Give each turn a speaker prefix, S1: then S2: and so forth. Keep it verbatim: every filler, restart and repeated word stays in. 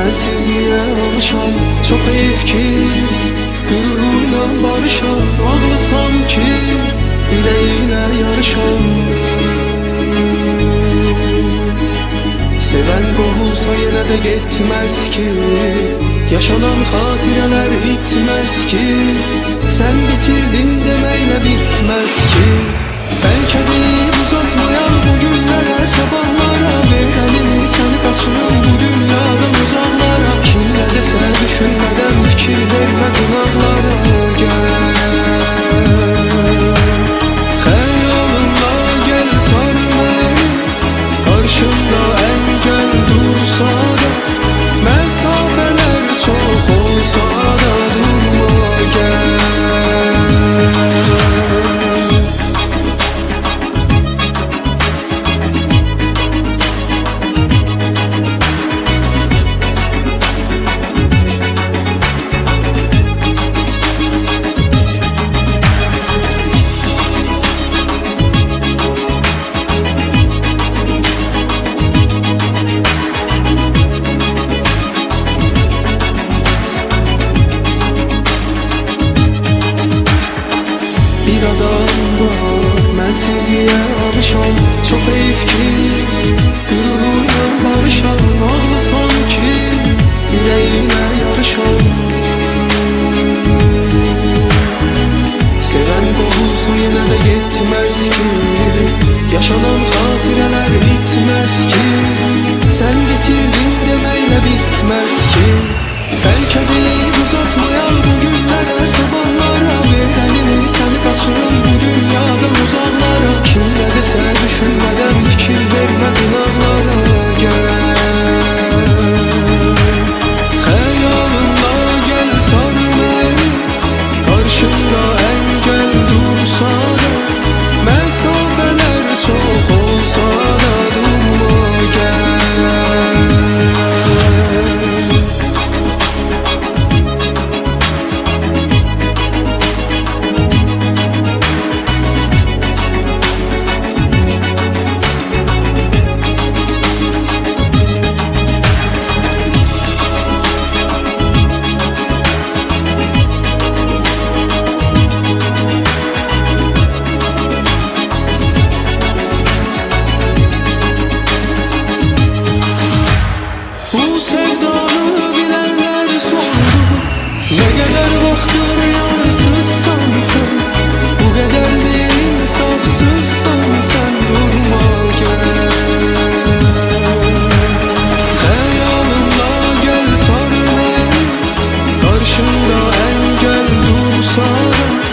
S1: Mənsizliyə alışan çox heyf ki, qüruruyla barışan ağlasan ki, ürəyinə yarışan. Sevən qovulsa yenə də getməz ki, yaşanan xatirələr itməz ki, sən bitirdin deməklə bitməz ki. Bəlkə deyib uzatmayan bu günlərə, sabahlara ver əlini, səni qaçırım bu dünyadan uzaqlara. Kim nə desə düşünmədən fikir vermə qınaqlara. Gəl xəyalınla gəl sar məni, qarşımda əngəl dursa da, məsafələr çox olsa da durma gəl. Bir adam var, mənsizliyə alışan çox heyf ki, qüruruyla barışan ağlasan ki, ürəyinə yarışan. Sevən qovulsa yenə də getməz ki, yaşanan xatirələr bitməz ki, sən bitirdin deməklə bitməz ki. Bəlkə deyib uzatmayan bu günlərə, sabahlara ver əlini, səni qaçırım bu dünyadan uzaqlara. Kim nə desə düşünmədən fikir vermə qınaqlara. Gəl xəyalınla gəl sar məni, qarşımda əngəl dursa da, məsafələr çox olsa da durma gəl. Ne kadar vaxtdır yansızsan sen, bu kadar bir insafsızsan sen, durma gel. Xəyalınla gel sar məni, qarşımda əngəl dursa da,